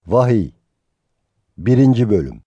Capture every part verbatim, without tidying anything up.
Vahiy birinci Bölüm.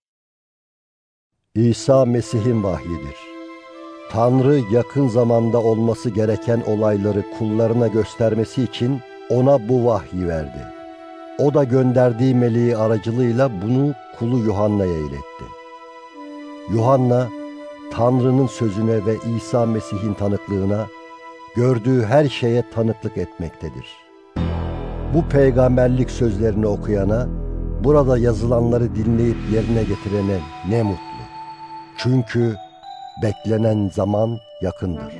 İsa Mesih'in vahyidir. Tanrı yakın zamanda olması gereken olayları kullarına göstermesi için ona bu vahyi verdi. O da gönderdiği meleği aracılığıyla bunu kulu Yuhanna'ya iletti. Yuhanna, Tanrı'nın sözüne ve İsa Mesih'in tanıklığına, gördüğü her şeye tanıklık etmektedir. Bu peygamberlik sözlerini okuyana, burada yazılanları dinleyip yerine getirene ne mutlu. Çünkü beklenen zaman yakındır.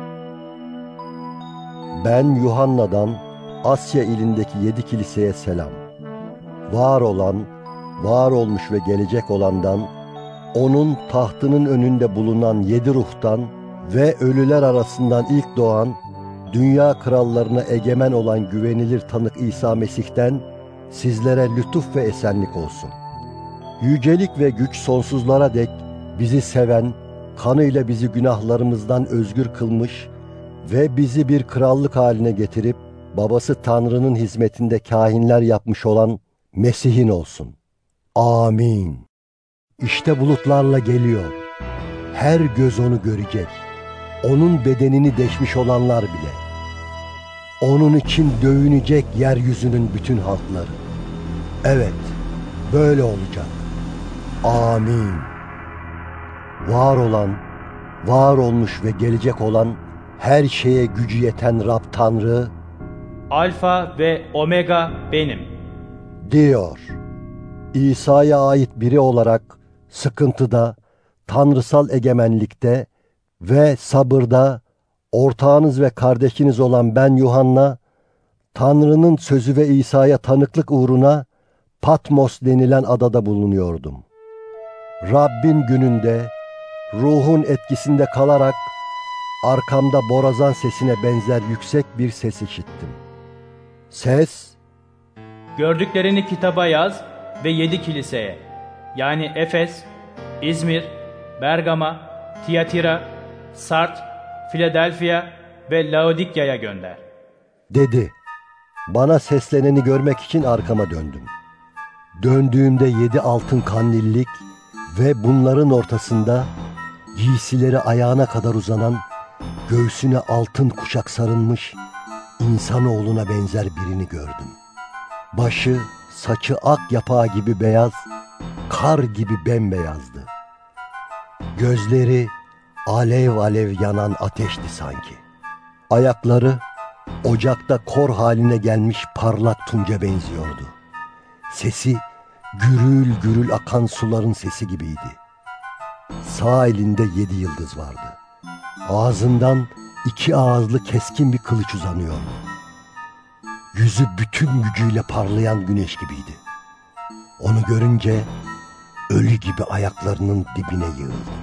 Ben Yuhanna'dan Asya ilindeki yedi kiliseye selam. Var olan, var olmuş ve gelecek olandan, onun tahtının önünde bulunan yedi ruhtan ve ölüler arasından ilk doğan, dünya krallarına egemen olan güvenilir tanık İsa Mesih'ten sizlere lütuf ve esenlik olsun. Yücelik ve güç sonsuzlara dek bizi seven, kanıyla bizi günahlarımızdan özgür kılmış ve bizi bir krallık haline getirip babası Tanrı'nın hizmetinde kahinler yapmış olan Mesih'in olsun. Amin. İşte bulutlarla geliyor. Her göz onu görecek. Onun bedenini deşmiş olanlar bile. Onun için dövünecek yeryüzünün bütün halkları. Evet, böyle olacak. Amin. Var olan, var olmuş ve gelecek olan, her şeye gücü yeten Rab Tanrı, Alfa ve Omega benim, diyor. İsa'ya ait biri olarak sıkıntıda, tanrısal egemenlikte ve sabırda ortağınız ve kardeşiniz olan ben Yuhanna, Tanrı'nın sözü ve İsa'ya tanıklık uğruna Patmos denilen adada bulunuyordum. Rabbin gününde ruhun etkisinde kalarak arkamda borazan sesine benzer yüksek bir ses işittim. Ses, gördüklerini kitaba yaz ve yedi kiliseye, yani Efes, İzmir, Bergama, Tiyatira, Sart, Philadelphia ve Laodikya'ya gönder, dedi. Bana sesleneni görmek için arkama döndüm. Döndüğümde yedi altın kandillik ve bunların ortasında giysileri ayağına kadar uzanan, göğsüne altın kuşak sarılmış insanoğluna benzer birini gördüm. Başı, saçı ak yapağı gibi beyaz, kar gibi bembeyazdı. Gözleri alev alev yanan ateşti sanki. Ayakları ocakta kor haline gelmiş parlak tunca benziyordu. Sesi gürül gürül akan suların sesi gibiydi. Sağ elinde yedi yıldız vardı. Ağzından iki ağızlı keskin bir kılıç uzanıyordu. Yüzü bütün gücüyle parlayan güneş gibiydi. Onu görünce ölü gibi ayaklarının dibine yığıldım.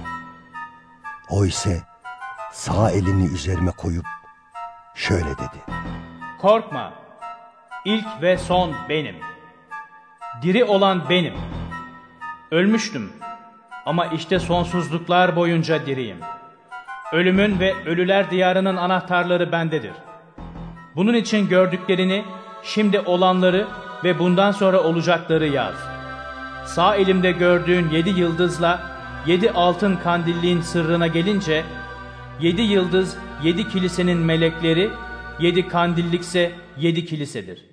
O ise sağ elini üzerime koyup şöyle dedi. korkma, ilk ve son benim, diri olan benim. Ölmüştüm ama işte sonsuzluklar boyunca diriyim. Ölümün ve ölüler diyarının anahtarları bendedir. Bunun için gördüklerini, şimdi olanları ve bundan sonra olacakları yaz. Sağ elimde gördüğün yedi yıldızla yedi altın kandilliğin sırrına gelince, yedi yıldız yedi kilisenin melekleri, yedi kandillikse yedi kilisedir.